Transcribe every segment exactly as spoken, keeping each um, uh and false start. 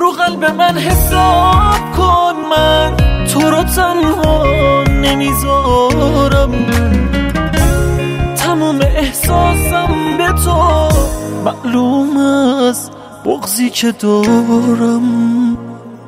رو قلب من حساب کن، من تو رو تنها نمیذارم. تموم احساسم به تو معلوم از بغضی که دارم.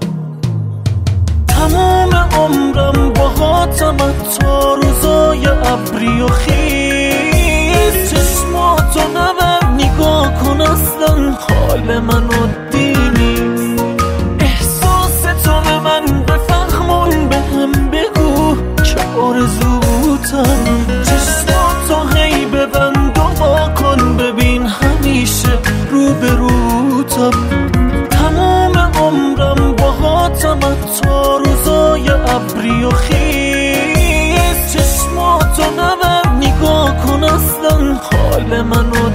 تمام عمرم باهاتم تا روزای ابری و خیز. چشماتو نبر نگاه کن، اصلا حال من عادی نیست. احساس تو به من بفهمون، به هم بگو که آرزوتم. چشماتو هی ببند و وا کن، ببین همیشه رو به روتم. تمام عمرم باهاتم تا روزای ابری و خیز. چشماتو نبر نگاه کن، اصلا حال من